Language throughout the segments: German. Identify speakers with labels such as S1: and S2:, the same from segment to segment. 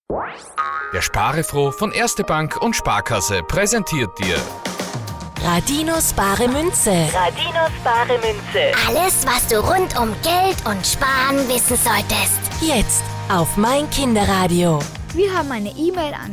S1: Der Sparefroh von Erste Bank und Sparkasse präsentiert dir
S2: Radinos bare Münze.
S3: Radinos bare Münze.
S4: Alles, was du rund um Geld und Sparen wissen solltest.
S2: Jetzt auf mein Kinderradio.
S5: Wir haben eine E-Mail an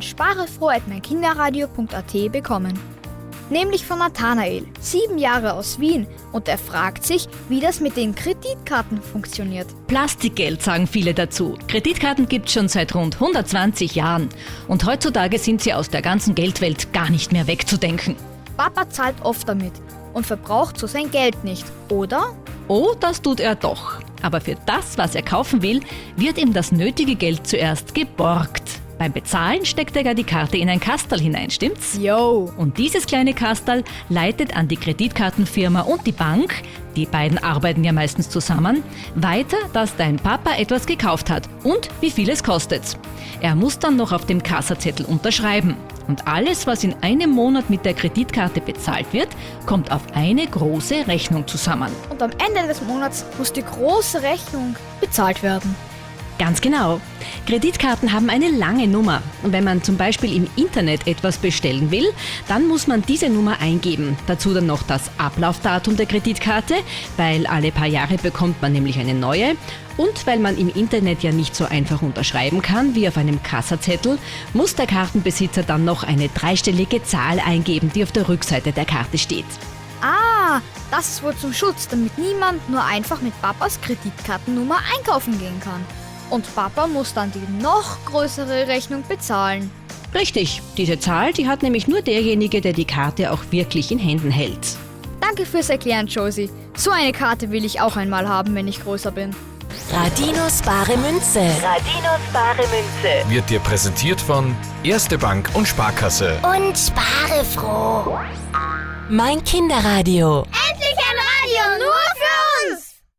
S5: sparefroh@meinkinderradio.at bekommen. Nämlich von Nathanael, 7 Jahre aus Wien, und er fragt sich, wie das mit den Kreditkarten funktioniert.
S6: Plastikgeld, sagen viele dazu. Kreditkarten gibt's schon seit rund 120 Jahren. Und heutzutage sind sie aus der ganzen Geldwelt gar nicht mehr wegzudenken.
S5: Papa zahlt oft damit und verbraucht so sein Geld nicht, oder?
S6: Oh, das tut er doch. Aber für das, was er kaufen will, wird ihm das nötige Geld zuerst geborgt. Beim Bezahlen steckt er ja die Karte in ein Kasterl hinein, stimmt's?
S5: Yo!
S6: Und dieses kleine Kasterl leitet an die Kreditkartenfirma und die Bank, die beiden arbeiten ja meistens zusammen, weiter, dass dein Papa etwas gekauft hat und wie viel es kostet. Er muss dann noch auf dem Kassazettel unterschreiben. Und alles, was in einem Monat mit der Kreditkarte bezahlt wird, kommt auf eine große Rechnung zusammen.
S5: Und am Ende des Monats muss die große Rechnung bezahlt werden.
S6: Ganz genau. Kreditkarten haben eine lange Nummer. Und wenn man zum Beispiel im Internet etwas bestellen will, dann muss man diese Nummer eingeben. Dazu dann noch das Ablaufdatum der Kreditkarte, weil alle paar Jahre bekommt man nämlich eine neue. Und weil man im Internet ja nicht so einfach unterschreiben kann wie auf einem Kassazettel, muss der Kartenbesitzer dann noch eine 3-stellige Zahl eingeben, die auf der Rückseite der Karte steht.
S5: Ah, das ist wohl zum Schutz, damit niemand nur einfach mit Papas Kreditkartennummer einkaufen gehen kann. Und Papa muss dann die noch größere Rechnung bezahlen.
S6: Richtig, diese Zahl, die hat nämlich nur derjenige, der die Karte auch wirklich in Händen hält.
S5: Danke fürs Erklären, Josie. So eine Karte will ich auch einmal haben, wenn ich größer bin.
S2: Radinos bare Münze.
S3: Radinos bare Münze.
S1: wird dir präsentiert von Erste Bank und Sparkasse.
S4: Und spare froh.
S2: Mein Kinderradio.